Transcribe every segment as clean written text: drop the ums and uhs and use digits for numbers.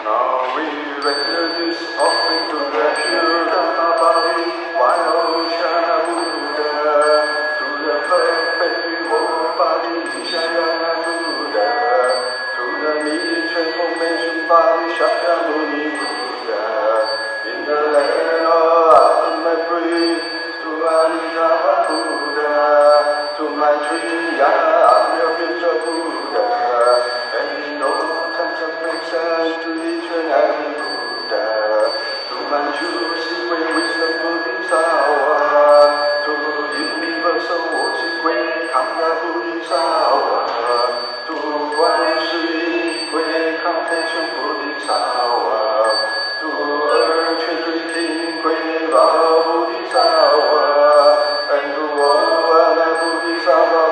Now we render this offering to the Shuddha body, while Shana Buddha, to the perpetual body, Shayana Buddha, to the needed transformation body, Shakyamuni Buddha, in the land of ultimate breeze, to Amitabha Buddha, to my tree, I'm your future Buddha, and in all times of grace to each and every Buddha, to my true secret wisdom Bodhisattva, to universal worship great Kamya Bodhisattva, to one sweet great contention Bodhisattva, to earth treasury king great Raha Bodhisattva, and to all other Bodhisattva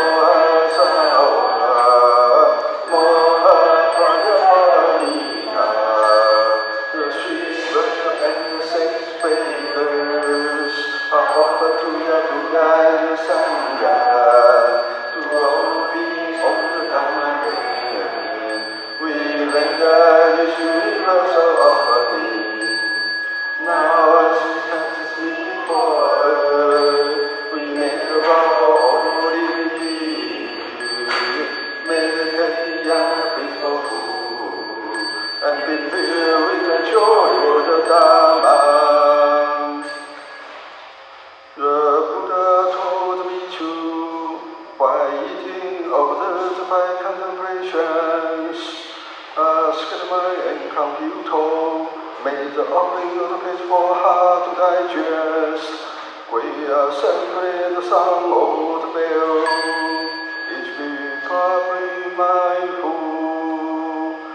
made the offering of the peaceful heart to digest. We are celebrating the song of the bell. Each be probably mindful.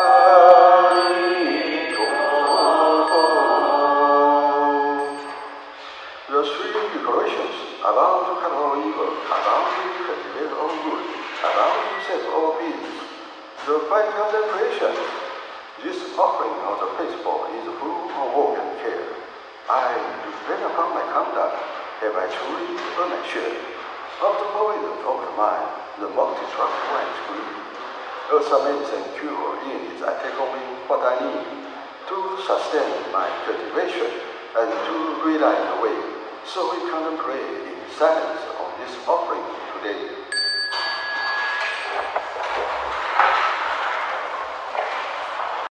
The three declarations are bound to cut all evil, are bound to cultivate all good, are bound to save all beings. The five contemplation. This offering of the faithful is full of work and care. I reflect upon my conduct. Have I truly earned my share of the poison of the mind, the multi-structural and greed? As a medicine cure in it, I take only what I need to sustain my cultivation and to realize the way. So we contemplate in silence on this offering today.